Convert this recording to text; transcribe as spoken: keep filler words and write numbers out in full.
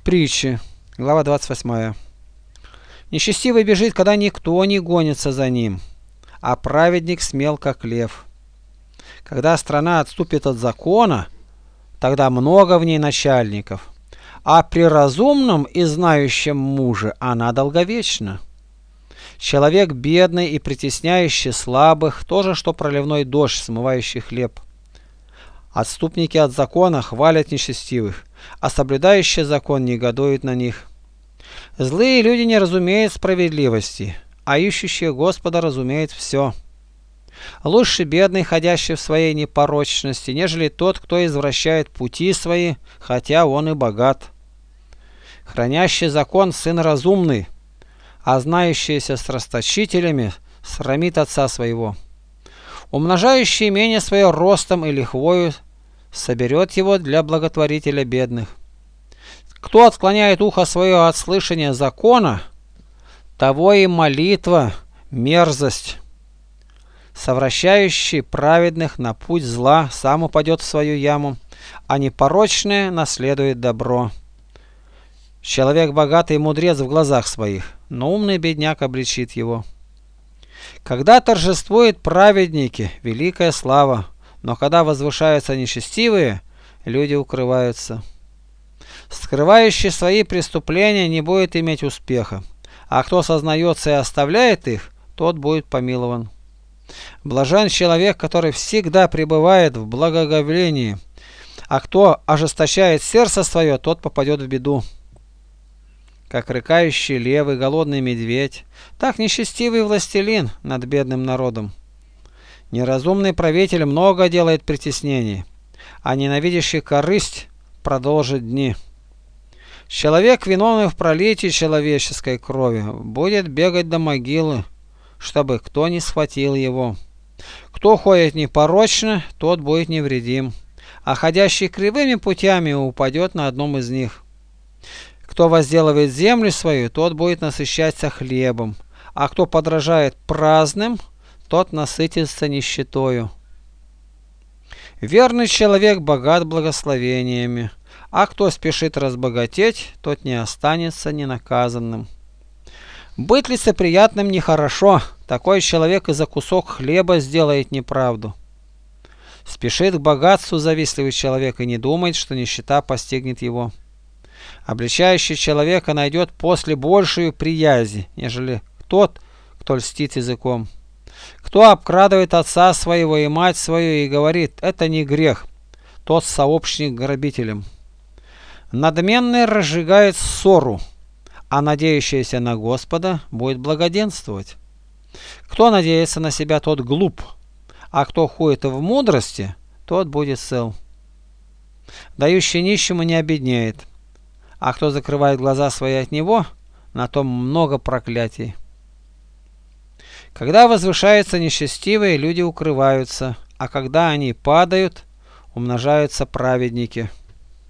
Притчи, глава двадцать восьмая. Нечестивый бежит, когда никто не гонится за ним, а праведник смел, как лев. Когда страна отступит от закона, тогда много в ней начальников, а при разумном и знающем муже она долговечна. Человек бедный и притесняющий слабых, то же, что проливной дождь, смывающий хлеб. Отступники от закона хвалят нечестивых, а соблюдающие закон негодуют на них. Злые люди не разумеют справедливости, а ищущие Господа разумеют все. Лучше бедный, ходящий в своей непорочности, нежели тот, кто извращает пути свои, хотя он и богат. Хранящий закон сын разумный, а знающийся с расточителями срамит отца своего. Умножающий имение свое ростом и лихвою соберет его для благотворителя бедных. Кто отклоняет ухо свое от слышания закона, того и молитва мерзость. Совращающий праведных на путь зла сам упадет в свою яму, а непорочное наследует добро. Человек богатый и мудрец в глазах своих, но умный бедняк обличит его. Когда торжествуют праведники, великая слава, но когда возвышаются нечестивые, люди укрываются. Скрывающий свои преступления не будет иметь успеха, а кто сознается и оставляет их, тот будет помилован. Блажен человек, который всегда пребывает в благоговении, а кто ожесточает сердце свое, тот попадет в беду. Как рыкающий лев и голодный медведь, так нечестивый властелин над бедным народом. Неразумный правитель много делает притеснений, а ненавидящий корысть продолжит дни. Человек, виновный в пролитии человеческой крови, будет бегать до могилы, чтобы кто не схватил его. Кто ходит непорочно, тот будет невредим, а ходящий кривыми путями упадет на одном из них. Кто возделывает землю свою, тот будет насыщаться хлебом, а кто подражает праздным, тот насытится нищетою. Верный человек богат благословениями, а кто спешит разбогатеть, тот не останется ненаказанным. Быть лицеприятным нехорошо, такой человек и за кусок хлеба сделает неправду. Спешит к богатству завистливый человек и не думает, что нищета постигнет его. Обличающий человека найдет после большую приязнь, нежели тот, кто льстит языком. Кто обкрадывает отца своего и мать свою и говорит: это не грех, тот сообщник грабителям. Надменный разжигает ссору, а надеющийся на Господа будет благоденствовать. Кто надеется на себя, тот глуп, а кто ходит в мудрости, тот будет цел. Дающий нищему не обеднеет, а кто закрывает глаза свои от него, на том много проклятий. Когда возвышаются нечестивые, люди укрываются, а когда они падают, умножаются праведники.